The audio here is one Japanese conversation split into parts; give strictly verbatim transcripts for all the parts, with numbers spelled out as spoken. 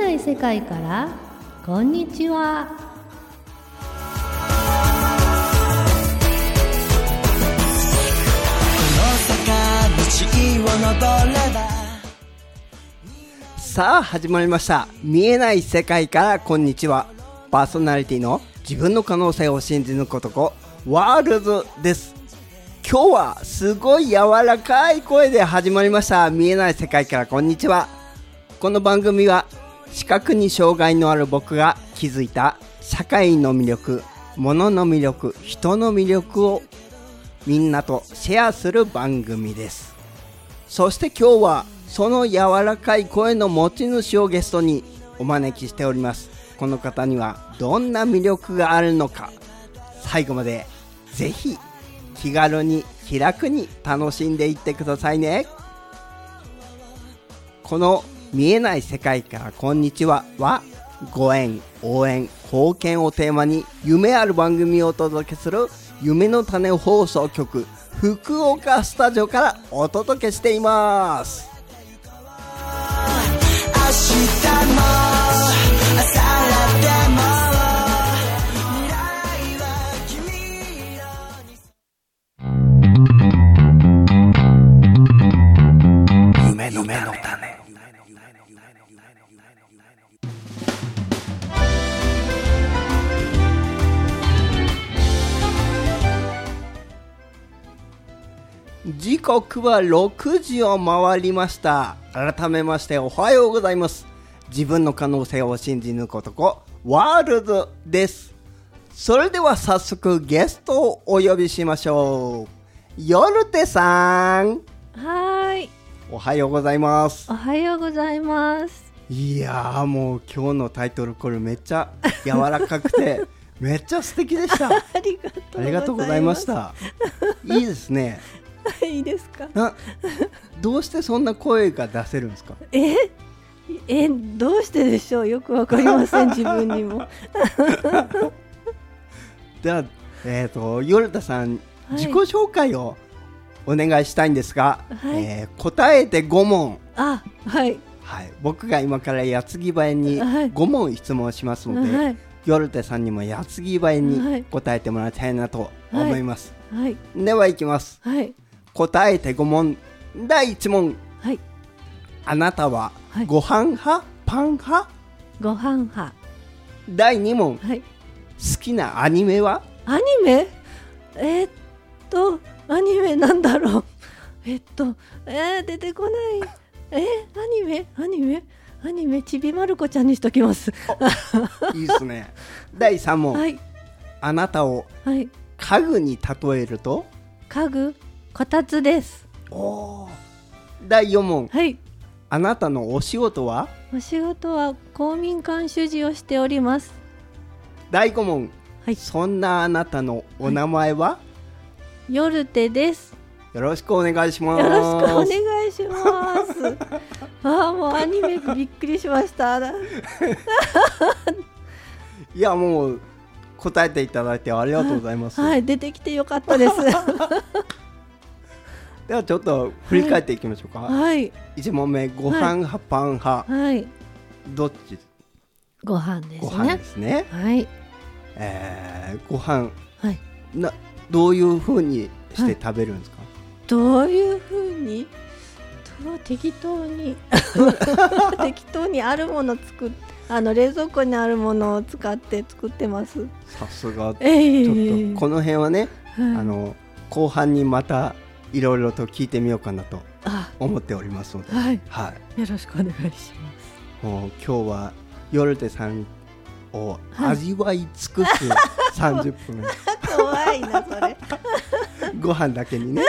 ない世界からこんにちは。 さあ始まりました。見えない世界からこんにちは。パーソナリティの自分の可能性を信じ抜く男ワールズです。今日はすごい柔らかい声で始まりました。見えない世界からこんにちは。この番組は視覚に障害のある僕が気づいた社会の魅力、物の魅力、人の魅力をみんなとシェアする番組です。そして今日はその柔らかい声の持ち主をゲストにお招きしております。この方にはどんな魅力があるのか、最後までぜひ気軽に気楽に楽しんでいってくださいね。この見えない世界からこんにちはは、ご縁、応援、貢献をテーマに夢ある番組をお届けする夢の種放送局福岡スタジオからお届けしています。明日も明後日も未来は君色に。夢の種。時刻はろくじを回りました。改めましておはようございます。自分の可能性を信じ抜く男ワールドです。それでは早速ゲストをお呼びしましょう。ヨルテさん。 はい、 おはようございます。 おはようございます。 いやー、もう今日のタイトルコールめっちゃ柔らかくてめっちゃ素敵でしたありがとうございました。 いいですね。 いいですか。 などうしてそんな声が出せるんですか。 ええどうしてでしょう。よくわかりません自分にもでは、えーと、ヨルタさん、はい、自己紹介をお願いしたいんですが、はい、えー、答えてごもん。 あ、はいはい、僕が今から矢継ぎ早にごもん質問しますので、はい、ヨルテさんにも矢継ぎ早に答えてもらいたいなと思います、はいはい、ではいきます、はい、答えてごもん。だいいち問、はい、あなたはご飯派、はい、パン派。 ご飯派。 だいに問、はい、好きなアニメは。 アニメえー、っとアニメなんだろうえっと、えー、出てこない。えー、アニメアニメアニメちびまる子ちゃんにしときますいいですね。だいさん問、はい、あなたを家具に例えると。 家具こたつです。 おー。だいよん問、はい、あなたのお仕事は。 お仕事は公民館主事をしております。 だいご問、はい、そんなあなたのお名前は。はい、 ヨルテです。 よろしくお願いします。 よろしくお願いしますああ、もうアニメびっくりしましたいや、もう答えていただいてありがとうございます。 はい、出てきてよかったですではちょっと振り返っていきましょうか。はい、いち問目、ご飯派、はい、パン派、はい、どっち。 ご飯ですね。 ご飯ですね。はい、えー、ご飯、はい、などういう風にして食べるんですか。はい、 どういう風に適当に適当にあるもの作っあの冷蔵庫にあるものを使って作ってます。 さすが、えー、ちょっとこの辺はね、はい、あの後半にまたいろいろと聞いてみようかなと思っておりますので、はいはい、 よろしくお願いします。 もう今日はヨルテさんを味わい尽くすさんじゅっぷん、はい、 怖いなそれご飯だけにね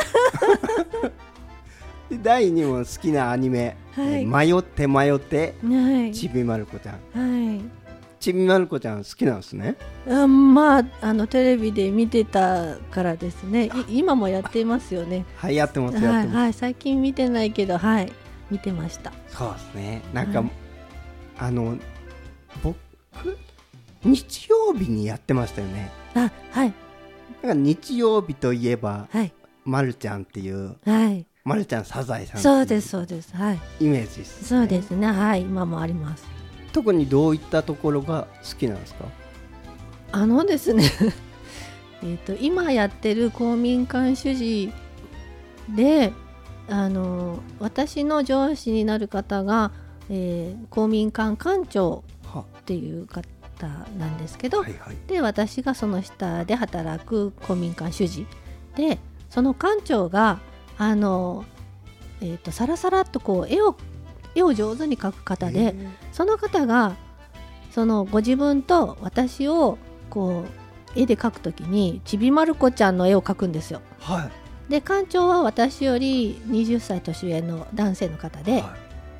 でだいに問、好きなアニメ、はい、迷って迷って、はい、ちびまる子ちゃん、はい、ちびまる子ちゃん好きなんですね。 あ、まあ、あのテレビで見てたからですね。今もやってますよね。 はい、やってます、やってます、 はいはい、最近見てないけど、はい、見てました。 そうですね。なんか、はい、あの僕日曜日にやってましたよね。 あ、はい。 なんか日曜日といえば、はい、まるちゃんっていう、はい、まるちゃんサザエさん、 そうですそうです、はい、 イメージです、ね、 そうですね、はい、今もあります。 特にどういったところが好きなんですか？ あのですねえと今やってる公民館主事で、あの私の上司になる方が、えー、公民館館長っていう方なんですけど、はいはい、で私がその下で働く公民館主事で、その館長があの、えーと、サラサラっとこう絵を絵を上手に描く方で、その方がそのご自分と私をこう絵で描くときにちびまる子ちゃんの絵を描くんですよ、はい、で館長は私よりはたち年上の男性の方で、はい、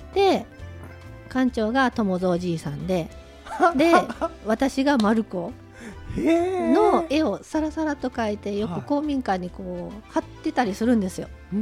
で館長が友蔵じいさんでで私がまる子の絵をサラサラと描いてよく公民館にこう貼ってたりするんですよ、はい、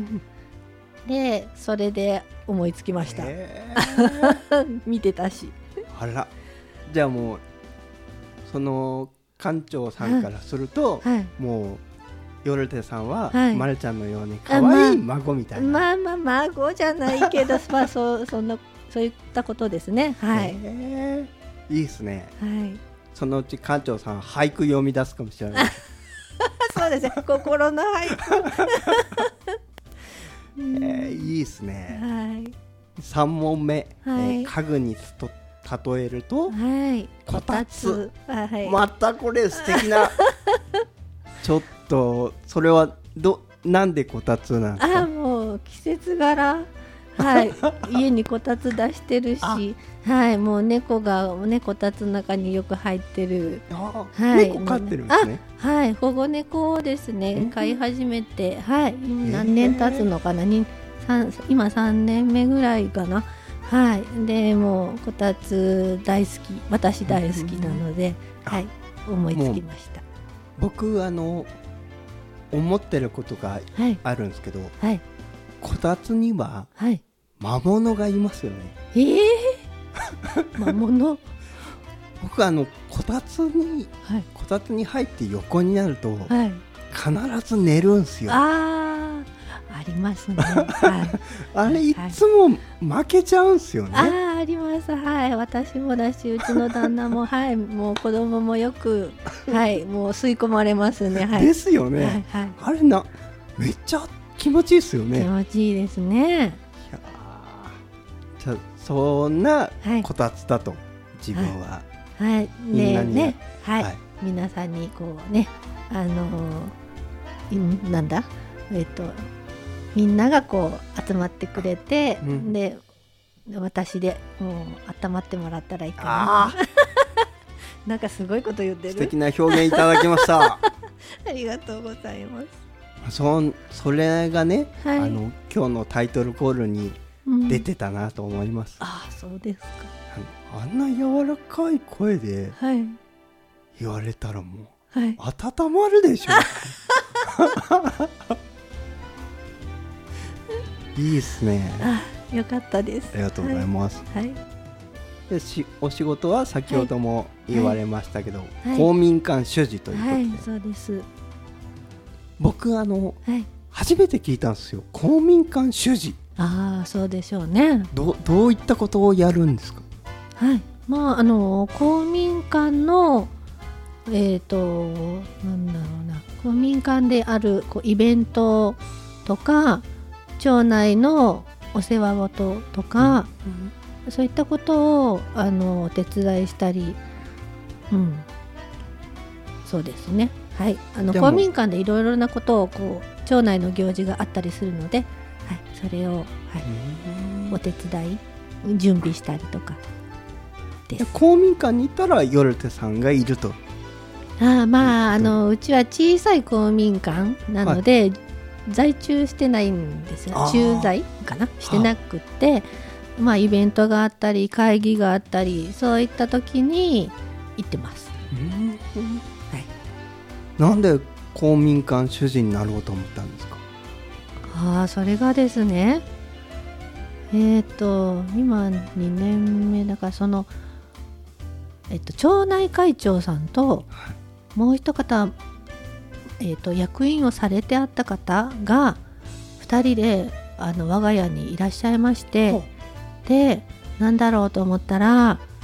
でそれで思いつきました見てたし。 あら、じゃあもうその館長さんからすると、はい、もうヨルテさんは、はい、まるちゃんのように可愛い孫みたいな、 まあ、まあまあ孫じゃないけどまあそう、そんなそういったことですね。はい、 いいですね、 はい、 そのうち館長さん俳句読み出すかもしれないそうですね、心の俳句えー、いいですね、 はい、 さん問目、 はい、 えー、家具にと例えると、 はい、 こたつ、 はい、 またこれ素敵なちょっとそれはどなんでこたつなんですか？ あ、もう季節柄、はい、家にこたつ出してるし、はい、もう猫がねこたつの中によく入ってる、 はい、猫飼ってるんですね。 あ、はい、保護猫をですね飼い始めて、はい、何年経つのかな、にさん今さんねんめぐらいかな、はい、でもうこたつ大好き、私大好きなので、はい、思いつきました。 僕あの思ってることがあるんですけど、はい、こたつには魔物がいますよね。 えー、魔物僕あのこたつに、はい、こたつに入って横になると、はい、必ず寝るんですよ。 あありますね、はい、 あれいつも負けちゃうんですよね。 ああります、はい、私もだしうちの旦那もはい、もう子供もよくはいもう吸い込まれますね、はい、 ですよね、はいはい、あれなめっちゃ気持ちいいですよね。 気持ちいいですね。いやじゃそんなこたつだと、はい、自分は、 はいはい、ねね、はいはい、皆さんにこうねあのー、なんだえっとみんながこう集まってくれて、うん、で私でもう温まってもらったらいいかななんかすごいこと言ってる。 素敵な表現いただきましたありがとうございます。 そ, それがね、はい、あの今日のタイトルコールに出てたなと思います、 うん、ああそうですか。 あんな柔らかい声で言われたらもう、はい、温まるでしょいいですね。 あ、よかったです。 ありがとうございます、 はいはい、 でしお仕事は先ほども言われましたけど、はいはい、公民館主事ということで、はい、 そうです。 僕あの、はい、初めて聞いたんですよ、公民館主事。 ああそうでしょうね。 ど, どういったことをやるんですか？ はい、まああの公民館のえっ、ー、となんだろうな、公民館であるこうイベントとか町内のお世話事とか、うんうん、そういったことをあのお手伝いしたり、うん、そうですね、はい、あの公民館でいろいろなことをこう町内の行事があったりするので、はい、それを、はい、お手伝い準備したりとかです。 公民館に行ったらヨルテさんがいると。 あ、まあ、あのうちは小さい公民館なので、はい、在中してないんですよ。駐在かなしてなくて、まあ、イベントがあったり会議があったりそういった時に行ってます。うん、 はい、なんで公民館主事になろうと思ったんですか？ あ、それがですね、えっと今にねんめだから、その、えっと、町内会長さんともう一方、えっと、役員をされてあった方がふたりであの我が家にいらっしゃいまして、でなんだろうと思ったら、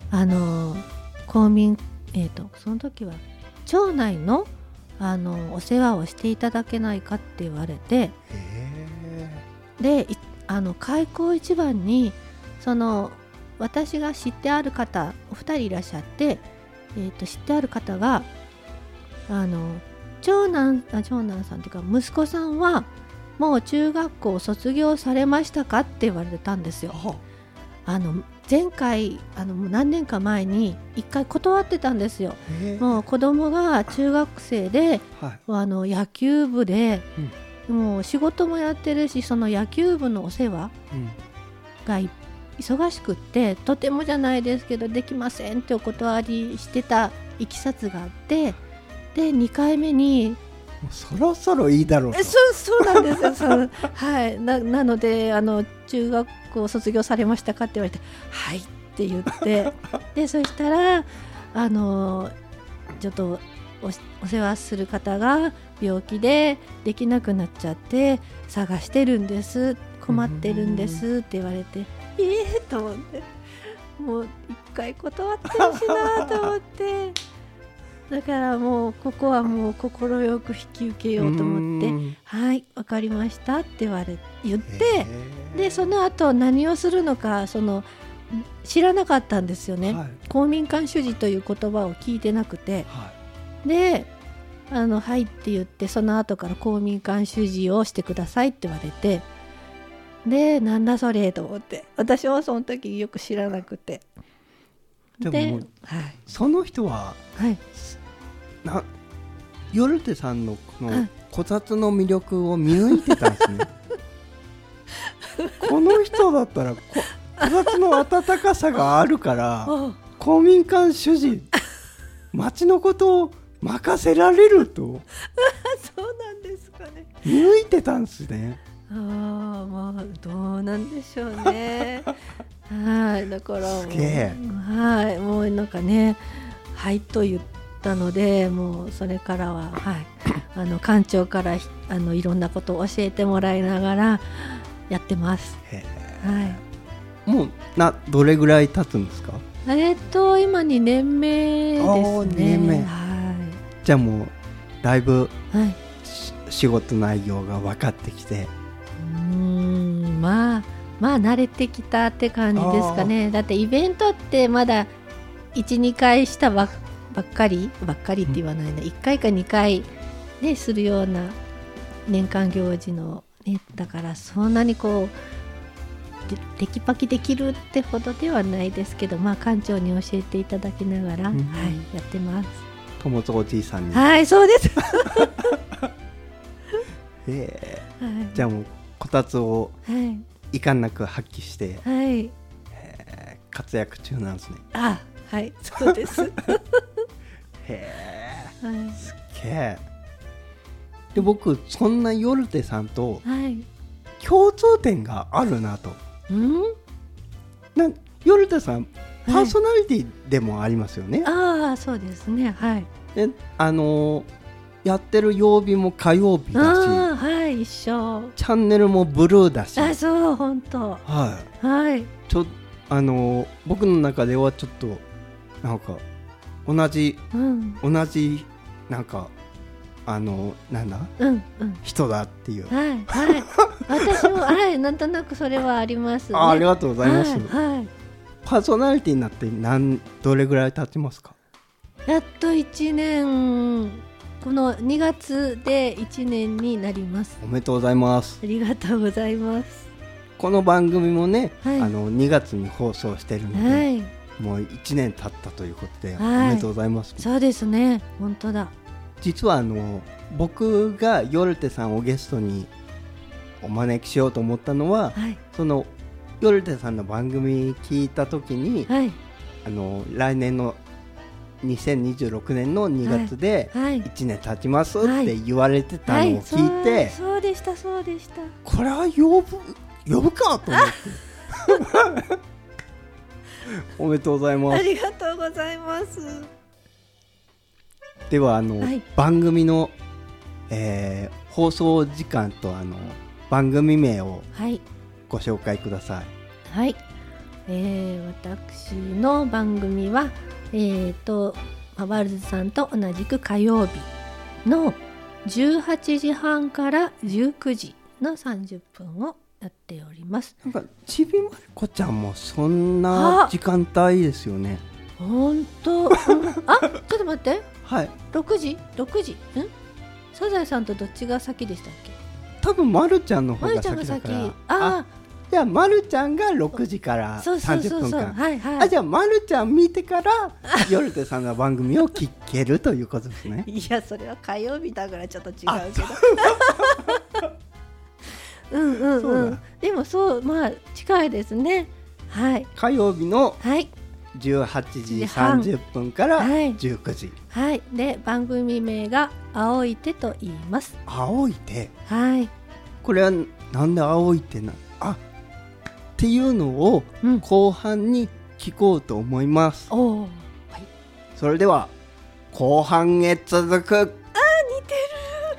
あの公民、えーと、その時は町内の、あのお世話をしていただけないかって言われて、であの開口一番にその私が知ってある方お二人いらっしゃって、えーと、知ってある方があの長男あ長男さんというか息子さんはもう中学校を卒業されましたかって言われたんですよ。あの前回あの何年か前に一回断ってたんですよ。もう子供が中学生で、はい、あの野球部で、うん、もう仕事もやってるしその野球部のお世話が忙しくってとてもじゃないですけどできませんってお断りしてたいきさつがあって、でにかいめにそろそろいいだろうと。 え そう、そうなんですよそはい、な, なのであの中学校卒業されましたかって言われてはいって言ってでそしたらあのちょっと お, お世話する方が病気でできなくなっちゃって探してるんです困ってるんですって言われてええー、と思ってもう一回断ってるしなと思ってだからもうここはもう快く引き受けようと思ってはいわかりましたって言われ言ってでその後何をするのかその知らなかったんですよね、はい、公民館主事という言葉を聞いてなくて、はい、であのはいって言ってその後から公民館主事をしてくださいって言われてでなんだそれと思って私はその時よく知らなくてでも、はい、その人は、はい、なヨルテさんのこのこたつの魅力を見抜いてたんですねこの人だったら こ, こたつの温かさがあるから公民館主事町のことを任せられるとそうなんですかね見抜いてたんですね。 あまあどうなんでしょうねはいだからすげえはいもうなんかねはいと言ったのでもうそれからははいあの館長からあのいろんなことを教えてもらいながらやってます。へはい、もうなどれぐらい経つんですか？ えっと今にねんめですね。 にねんめ、はい、じゃあもうだいぶ、はい、仕事内容が分かってきてうーんまあまあ慣れてきたって感じですかね。だってイベントってまだ いち,に 回したば っ, ばっかりばっかりって言わないな、うん、いっかいかにかい、ね、するような年間行事の、ね、だからそんなにこうテキパキできるってほどではないですけど、まあ、館長に教えていただきながら、うんはい、やってます。 友津おじいさんにはいそうですへー、はい、じゃあもうこたつを遺憾なく発揮して、はいえー、活躍中なんですね。 あはいそうですへえ、はい、すっげえ。で僕そんなヨルテさんと共通点があるなと、うん、なヨルテさんパーソナリティでもありますよね、 はい、ああそうですねはいであのー、やってる曜日も火曜日だしあはい一緒チャンネルもブルーだしあそう本当はい、 はい、 ちょあのー、僕の中ではちょっとなんか同じ、うん、同じなんかあのなんだ、うんうん、人だっていうはいはい私もはいなんとなくそれはあります、ね、 あ, ありがとうございます、 はいはい、 パーソナリティになって何どれぐらい経ちますか？ やっといちねんこのにがつでいちねんになります。 おめでとうございます。 ありがとうございます。 この番組もね、はい、あのにがつに放送してるので、はい、もういちねん経ったということで、はい、おめでとうございます。 そうですね本当だ。 実はあの僕がヨルテさんをゲストにお招きしようと思ったのは、はい、そのヨルテさんの番組聞いた時に、はい、あの来年のにせんにじゅうろくねんのにがつでいちねん経ちますって言われてたのを聞いて、はいはい、 そ, そうでしたそうでした。 これは呼ぶ呼ぶかと思っておめでとうございます。 ありがとうございます。 ではあの、はい、番組の、えー、放送時間とあの番組名をご紹介ください。 はい、 えー、私の番組は、えー、とワールズさんと同じく火曜日のじゅうはちじはんからじゅうくじのさんじゅっぷんをやっております。 なんかちびまる子ちゃんもそんな時間帯ですよね。 ほんと、うん、あ、ちょっと待って、 はい、 ろくじろくじんサザエさんとどっちが先でしたっけ？ 多分まるちゃんの方まるがちゃんが先。 先だから。 あじゃあまるちゃんがろくじからそうさんじゅっぷんかん。 はいはい、 あ、じゃあまるちゃん見てから夜手さんの番組を聞けるということですね。 いや、それは火曜日だからちょっと違うけどうんうん、うん、でもそう、まあ近いですね。はい、 火曜日のはいじゅうはちじさんじゅっぷんからじゅうくじ、 はいはい、で番組名が青い手と言います。 青い手、 はい、 これはなんで青い手な、あっていうのを後半に聞こうと思います、うん、お、はい、それでは後半へ続く。あー、似てる。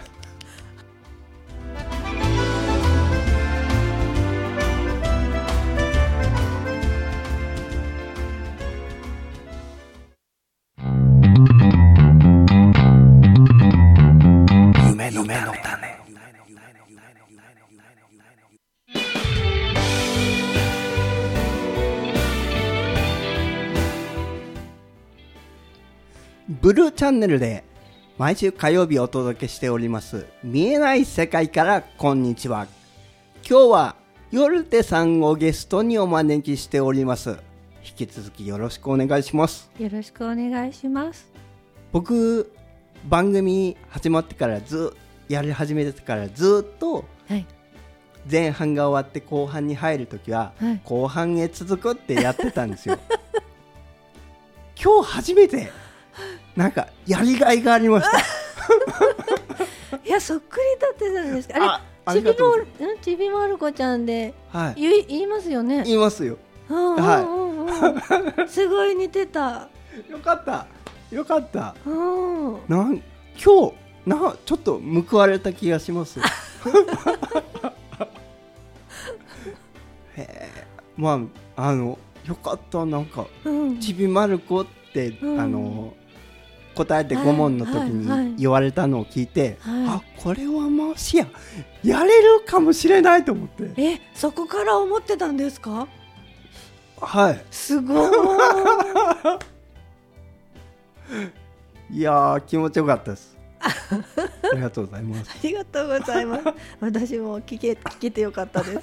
夢の種。ブルーチャンネルで毎週火曜日お届けしております見えない世界からこんにちは。今日は夜手さんをゲストにお招きしております。引き続きよろしくお願いします。 よろしくお願いします。 僕番組始まってからずやり始めてからずっと、はい、前半が終わって後半に入るときは、はい、後半へ続くってやってたんですよ今日初めてなんかやりがいがありましたいや、そっくりだってたんですか。あれ、ちびまる、ちびまる子ちゃんで、はい、言い、言いますよね。 言いますよ、 はい、すごい似てた。 よかったよかった。なん今日なちょっと報われた気がしますへー、まああのよかった。なんか、うん、ちびまる子って、うん、あの答えてご問の時に言われたのを聞いて、はいはいはい、あ、これはもしややれるかもしれないと思って。 え、そこから思ってたんですか？ はい、 すごいいやー、気持ちよかったですありがとうございます。 ありがとうございます私も聞け、聞けてよかったです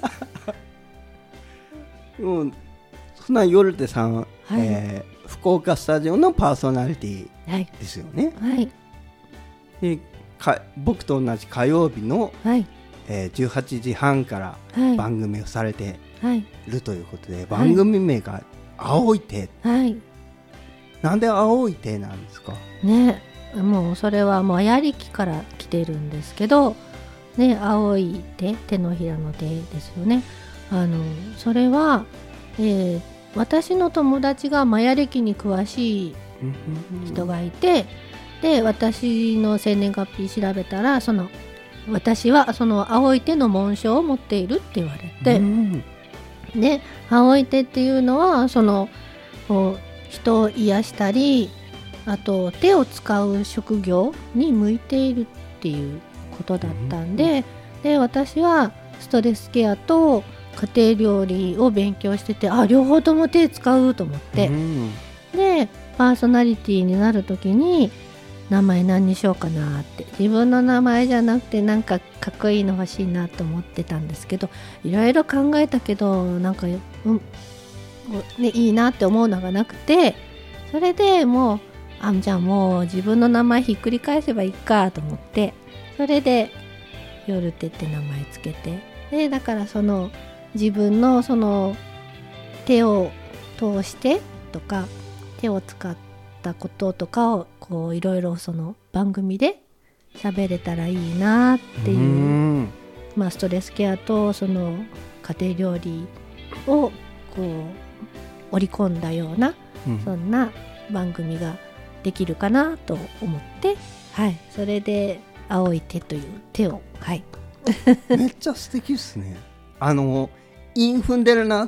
もうそんな夜手さん、はい、えー福岡スタジオのパーソナリティですよね。はい、でか僕と同じ火曜日の、はい、えー、じゅうはちじはんから番組をされているということで、はい、番組名が青い手、はい、なんで青い手なんですかね。もうそれはもうやりきから来てるんですけど、ね、青い手、手のひらの手ですよね。あのそれは、えー私の友達がマヤ暦に詳しい人がいて、で私の生年月日調べたら、その私はその青い手の紋章を持っているって言われて、で青い手っていうのはそのこう人を癒したり、あと手を使う職業に向いているっていうことだったんで、で私はストレスケアと家庭料理を勉強してて、あ、両方とも手使うと思って、うん、でパーソナリティになるときに名前何にしようかなって、自分の名前じゃなくてなんかかっこいいの欲しいなと思ってたんですけど、いろいろ考えたけどなんか、うんね、いいなって思うのがなくて、それでもうあじゃあもう自分の名前ひっくり返せばいいかと思って、それで夜手って名前つけて、でだからその自分のその手を通してとか手を使ったこととかをこういろいろその番組で喋れたらいいなっていう、うん、まあストレスケアとその家庭料理をこう織り込んだような、うん、そんな番組ができるかなと思って、はい、それで青い手という手を、はいめっちゃ素敵ですね。あの韻踏んでるなと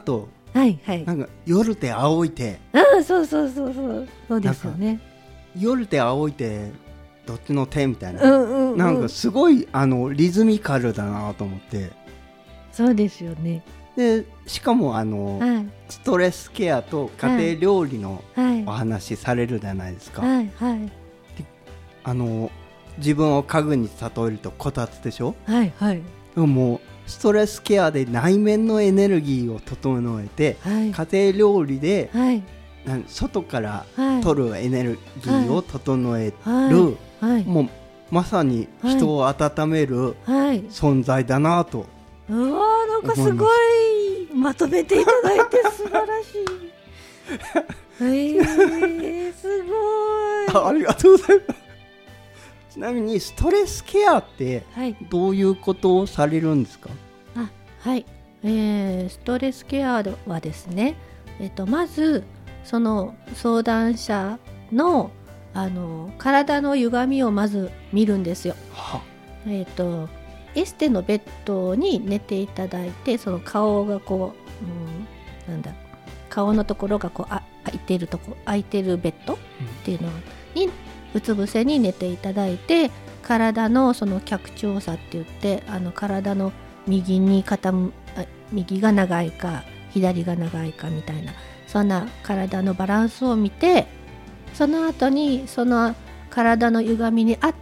はいはいなんか夜で仰いて、 ああそうそうそうそうそうですよね。 夜で仰いてどっちの手みたいな、 うんうんうん、 なんかすごいあのリズミカルだなと思って。 そうですよね。 でしかもあの、はい、ストレスケアと家庭料理のお話されるじゃないですか。 はいはい、 であの自分を家具に例えるとこたつでしょ。 はいはい、 でももうストレスケアで内面のエネルギーを整えて、はい、家庭料理で、はい、外から取るエネルギーを整える、はいはい、もうまさに人を温める存在だなと、 はいはい、うわーなんかすごいまとめていただいて素晴らしいえー、すごいあ, ありがとうございます。ちなみにストレスケアってどういうことをされるんですか？ はい、あはい、えー、ストレスケアはですね、えっと、まずその相談者の、あの体の歪みをまず見るんですよ。はえっとエステのベッドに寝ていただいて、その顔がこう、うん、なんだ顔のところがこうあ開いてるとこ開いてるベッドっていうのに、うんうつ伏せに寝ていただいて、体のその脚長差って言って、あの体の右に傾右が長いか左が長いかみたいな、そんな体のバランスを見て、その後にその体の歪みに合った、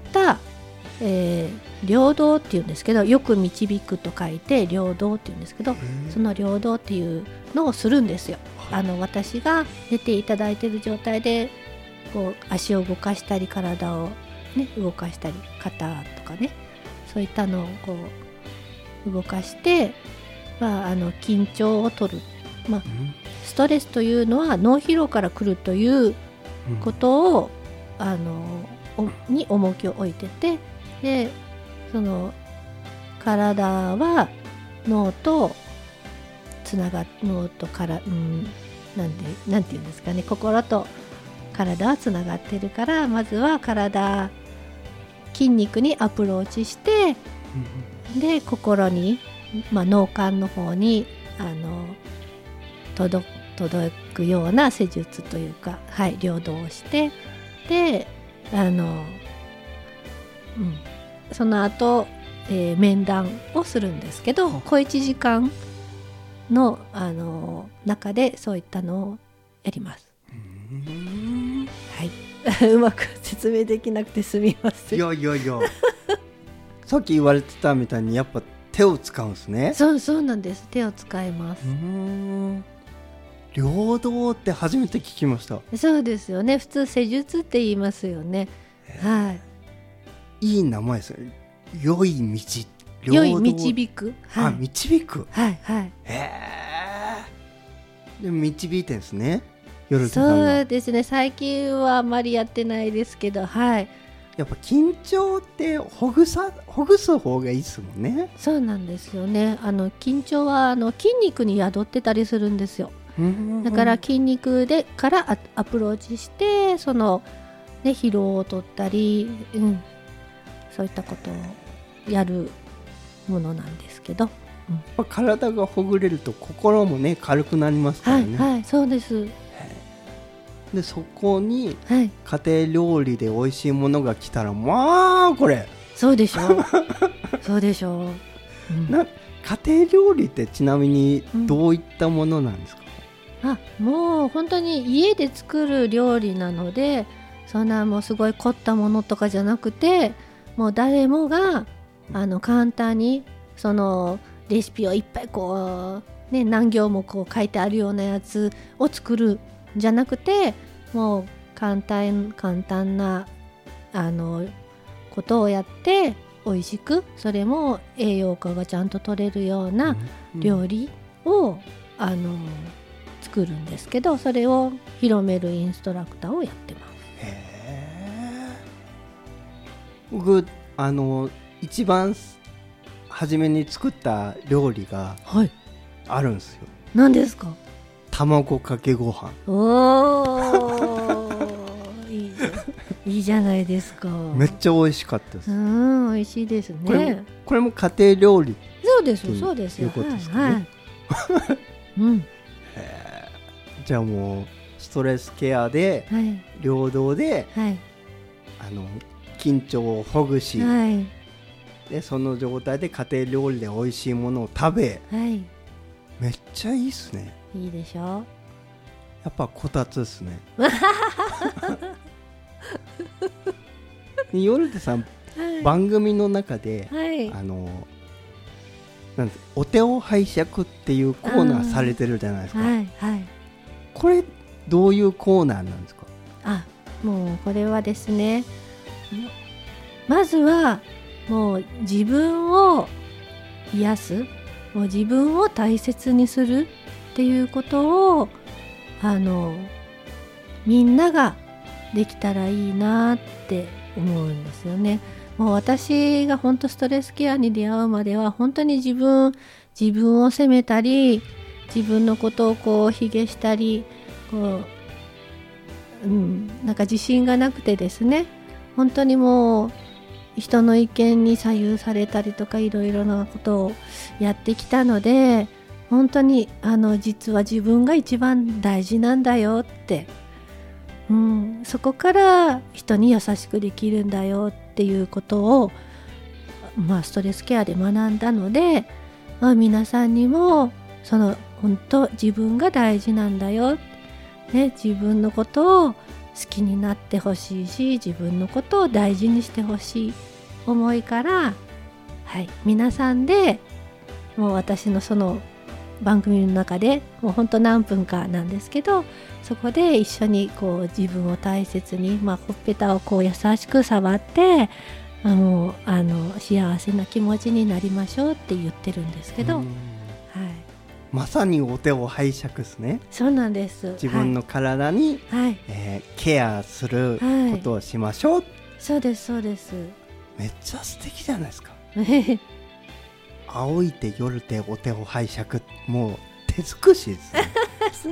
えー、領導っていうんですけど、よく導くと書いて領導っていうんですけど、その領導っていうのをするんですよ。あの私が寝ていただいている状態でこう足を動かしたり体を、ね、動かしたり肩とかね、そういったのをこう動かして、まあ、あの緊張を取る、まあ、ストレスというのは脳疲労から来るということを、うん、あのに重きを置いてて、でその体は脳とつながっ脳とから、うん、なんて、なんていうんですかね、心と体はつながってるから、まずは体筋肉にアプローチして、うん、で心に、まあ、脳幹の方にあの 届, 届くような施術というか、はい、療導をして、であの、うん、その後、えー、面談をするんですけど、小いちじかん の, あの中でそういったのをやります。はい、うまく説明できなくてすみません。 いやいやいやさっき言われてたみたいにやっぱ手を使うんですね。 そうそうなんです、手を使います。うーん、領導って初めて聞きました。 そうですよね、普通施術って言いますよね。はい、 いい名前ですね。良い道、 良い導く、 はい、あ、導く、 はいはい、 へー、で導いてんですね。 そうですね、最近はあまりやってないですけど、はい、 やっぱ緊張ってほぐさほぐす方がいいですもんね。 そうなんですよね。あの緊張はあの筋肉に宿ってたりするんですよ。うんうんうん、だから筋肉でからア、アプローチしてその、ね、疲労を取ったり、うん、そういったことをやるものなんですけど、 うん、体がほぐれると心もね軽くなりますからね。 はいはい、そうです。 でそこに家庭料理で美味しいものが来たら、まあこれそうでしょそうでしょう、うん、 な家庭料理ってちなみにどういったものなんですか？ うん、あもう本当に家で作る料理なので、そんなもうすごい凝ったものとかじゃなくて、もう誰もがあの簡単にそのレシピをいっぱいこう、ね、何行もこう書いてあるようなやつを作るじゃなくて、もう簡単簡単なあのことをやって美味しく、それも栄養価がちゃんと取れるような料理を、うん、あの作るんですけど、それを広めるインストラクターをやってます。 へー、僕あの一番初めに作った料理があるんですよ。はい、 何ですか？ 卵かけご飯。 おーいいじゃいいじゃないですか。 めっちゃ美味しかったです。 うん、美味しいですね。 これも、これも家庭料理。 そうですそうですよ。 いうことですかね。 はいはい、うん。 じゃあもうストレスケアで、 はい、 療動で、 はい、 あの緊張をほぐし、 はい、 でその状態で家庭料理で美味しいものを食べ、 はい、 めっちゃいいっすね。 いいでしょ。 やっぱこたつっすね。ヨルテさん、はい、番組の中で、はい、あのなんですお手を拝借っていうコーナーされてるじゃないですか。はいはい、これどういうコーナーなんですか？ あ、もうこれはですね、まずはもう自分を癒す、もう自分を大切にするっていうことをあのみんなができたらいいなって思うんですよね。もう私が本当ストレスケアに出会うまでは本当に自分自分を責めたり、自分のことをこう卑下したり、こう、うん、なんか自信がなくてですね、本当にもう人の意見に左右されたりとかいろいろなことをやってきたので、本当にあの実は自分が一番大事なんだよって、うん、そこから人に優しくできるんだよっていうことを、まあ、ストレスケアで学んだので、まあ、皆さんにもその本当自分が大事なんだよ、ね、自分のことを好きになってほしいし、自分のことを大事にしてほしい思いから、はい、皆さんでもう私のその番組の中でもう本当何分かなんですけど、そこで一緒にこう自分を大切に、まあ、ほっぺたをこう優しく触ってあのあの幸せな気持ちになりましょうって言ってるんですけど、はい、 まさにお手を拝借ですね。 そうなんです。 自分の体に、はい、えー、ケアすることをしましょう、はい、 そうですそうです。 めっちゃ素敵じゃないですか。仰いで夜でお手を拝借、もう手尽くしですね。そう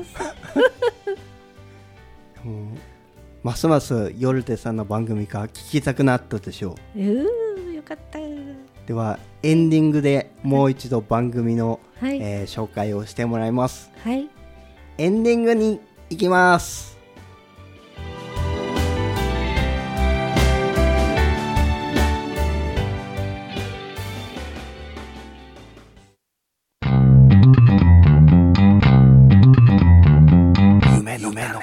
そうもうますます夜手さんの番組が聞きたくなったでしょう。うーよかった。 ではエンディングでもう一度番組の、はい、えー、紹介をしてもらいます。はい、エンディングに行きます。夢の種。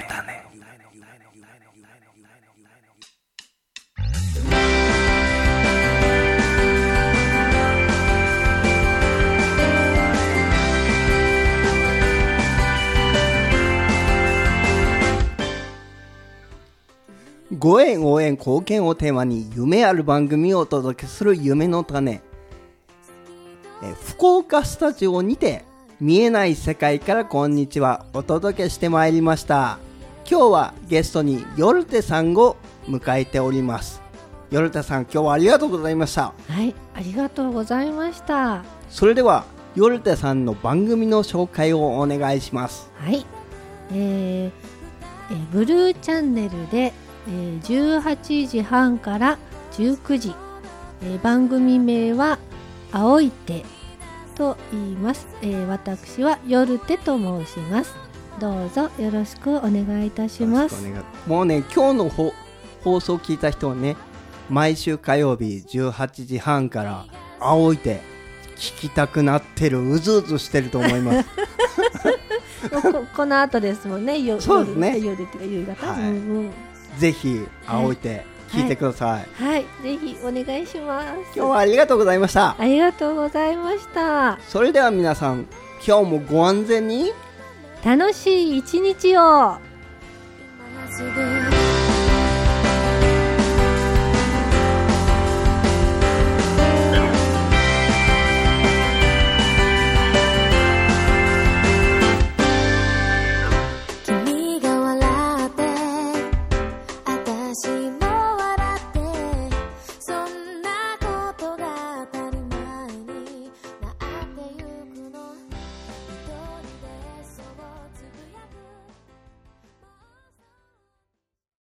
ご縁応援貢献をテーマに夢ある番組をお届けする夢の種。え福岡スタジオにて見えない世界からこんにちはお届けしてまいりました。今日はゲストにヨルテさんを迎えております。ヨルテさん、今日はありがとうございました。 はい、ありがとうございました。 それではヨルテさんの番組の紹介をお願いします。 はい、えー、えブルーチャンネルでえー、じゅうはちじはんからじゅうくじ、えー、番組名は青い手と言います。えー、私はヨルテと申します。どうぞよろしくお願いいたします。 もうね、今日のほ放送を聞いた人はね、毎週火曜日じゅうはちじはんから青い手聞きたくなってる、うずうずしてると思います。 こ, この後ですもんね。よそうですね。 夜とか夕方、はい、うんうん、 ぜひ仰いで聞いてください。 はい、はい、ぜひお願いします。 今日はありがとうございました。 ありがとうございました。 それでは皆さん、今日もご安全に楽しい一日を。